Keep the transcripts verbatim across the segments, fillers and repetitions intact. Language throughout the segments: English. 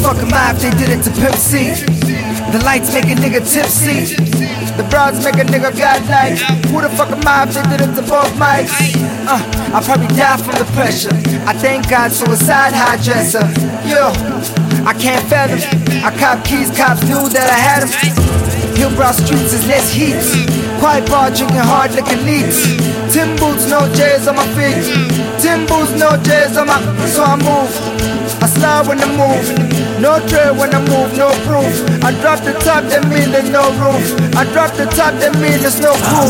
fuck am I if they did it to Pimp C? The lights make a nigga tipsy. The broads make a nigga godlike. Who the fuck am I if they did it to both mics? Uh, I probably die from the pressure. I thank God suicide high dresser. Yo, I can't fathom. I cop keys, cops knew that I had them. Hillbrow streets is less heat. Quiet bar drinking hard liquor leaks. Tim boots, no J's on my feet. Tim boots, no J's on my. So I move. I slide when I move. No trail when I move, no proof. I drop the top, that mean there's no roof. I drop the top, that mean there's no proof.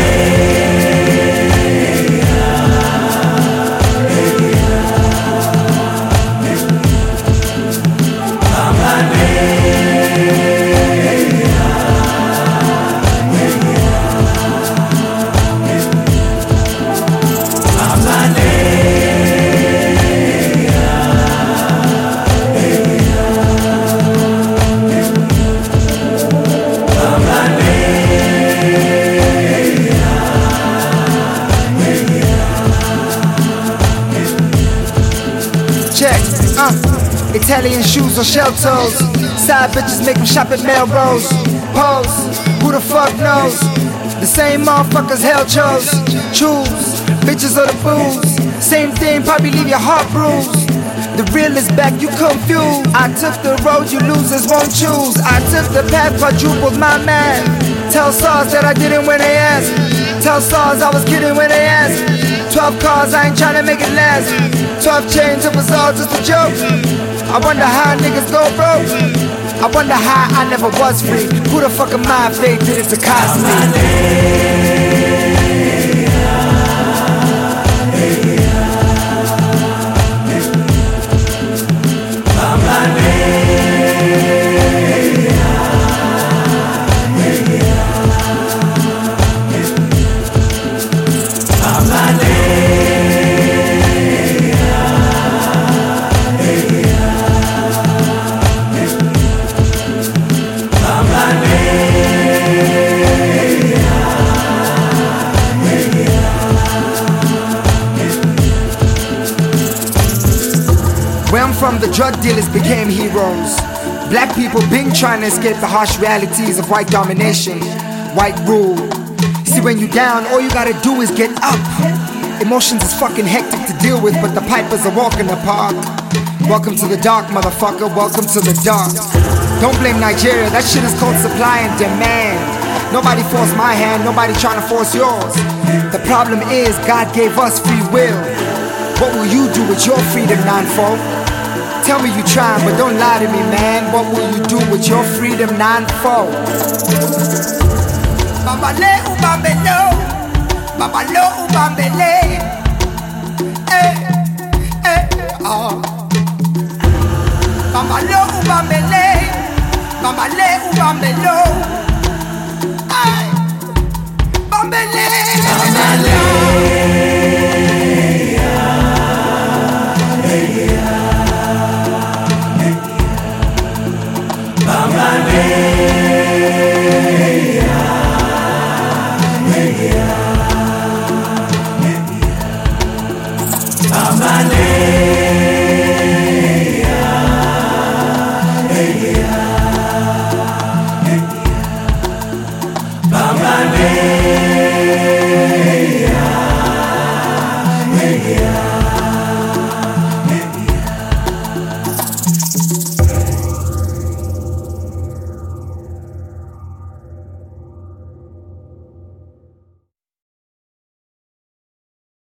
Check, uh, Italian shoes or shell toes. Side bitches make them shop at Melrose. Pose, who the fuck knows? The same motherfuckers hell chose. Choose, bitches or the booze. Same thing, probably leave your heart bruised. The real is back, you confused. I took the road you losers won't choose. I took the path, quadrupled my man. Tell stars that I didn't when they asked. Tell stars I was kidding when they asked. Twelve cars, I ain't tryna make it last. Twelve chains, it was all just a joke. I wonder how niggas go broke. I wonder how I never was free. Who the fuck am I if they did it to Cosby? Where I'm from, the drug dealers became heroes. Black people been trying to escape the harsh realities of white domination, white rule. See, when you down, all you gotta do is get up. Emotions is fucking hectic to deal with, but the pipers are walking the park. Welcome to the dark, motherfucker, welcome to the dark. Don't blame Nigeria, that shit is called supply and demand. Nobody forced my hand, nobody trying to force yours. The problem is, God gave us free will. What will you do with your freedom, nine-fold? Tell me you trying, but don't lie to me, man. What will you do with your freedom, nine-fold? Bambale ubambelo, bambalo ubambele, eh, eh, oh. Bambalo ubambele, bambale ubambelo, ay, bambele, bambale. Bambale.